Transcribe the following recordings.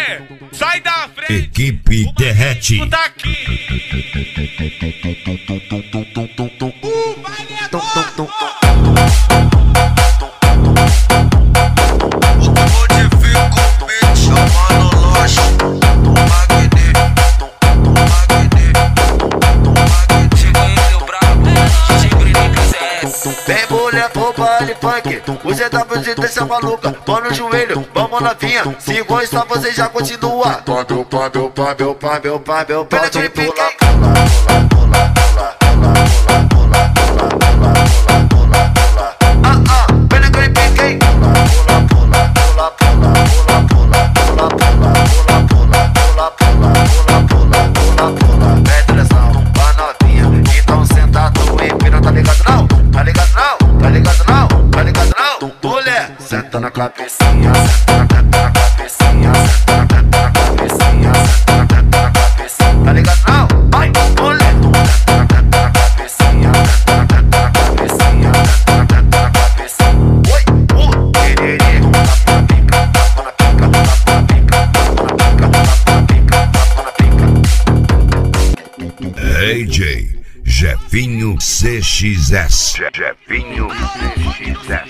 sai da frente. Equipe Derrete. Tá aqui. Vem mulher pro baile funk, você tá fazendo essa maluca. Mão no joelho, vamos novinha. Se gostar você já continua. Pode pula, senta na cabecinha, senta na cabecinha, senta na cabecinha, senta na cabecinha, tá ligado não? Vai, mulher, senta na cabecinha, senta na cabecinha, senta na cabecinha. Oi, quererê, tapa na pica, tapa na pica, tapa na pica, tapa na pica, tapa na pica. AJ Jefinho CXS. Jefinho CXS.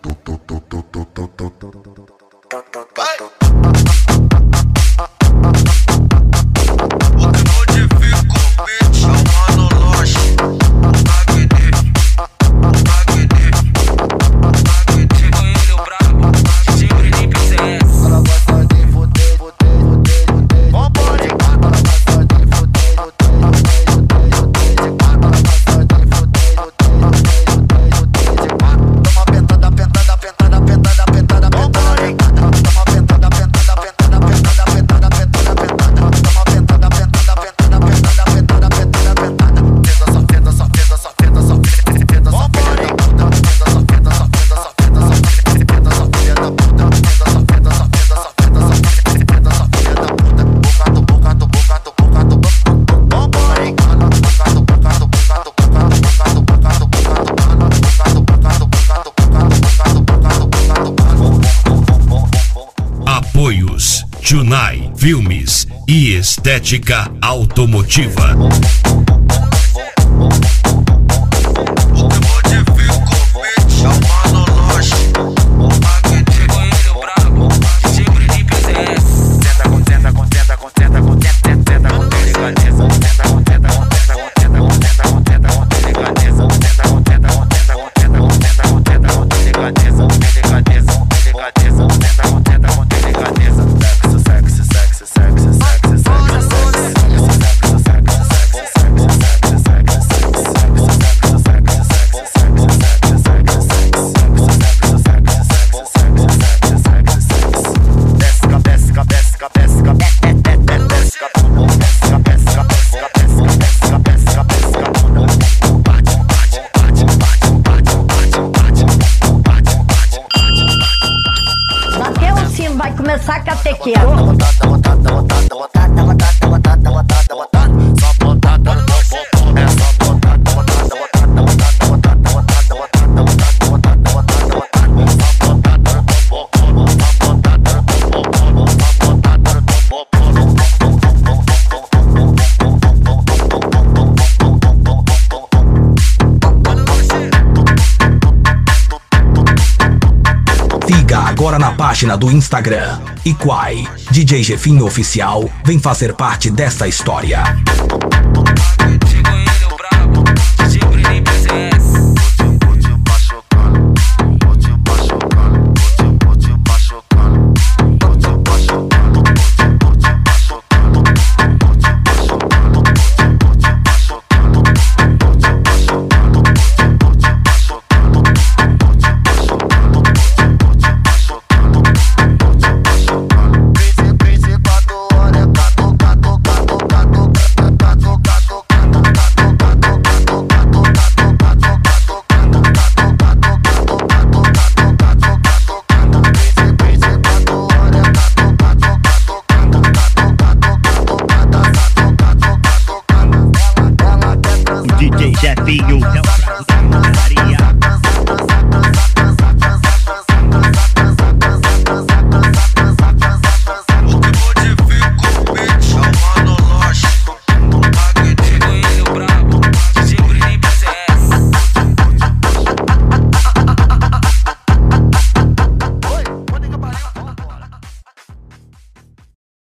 Apoios Tunai Filmes e Estética Automotiva. Vai começar a catequeta. Siga agora na página do Instagram Iquai DJ Jefinho Oficial, vem fazer parte dessa história.